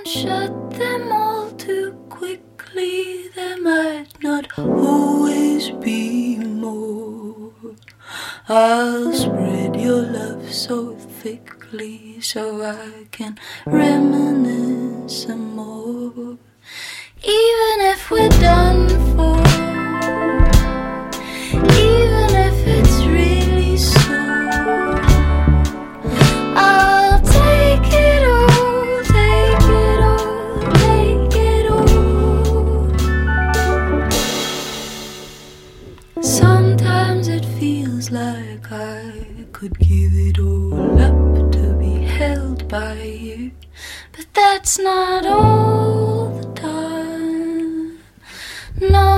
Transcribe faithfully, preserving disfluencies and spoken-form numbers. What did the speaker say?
shut them all too quickly. There might not always be more. I'll spread your love so thickly so I can reminisce some more. Even if we're done for, even if it's really so, I'll take it all, take it all, take it all. Sometimes it feels like I could give it all up to be held by you, but that's not all the time. No.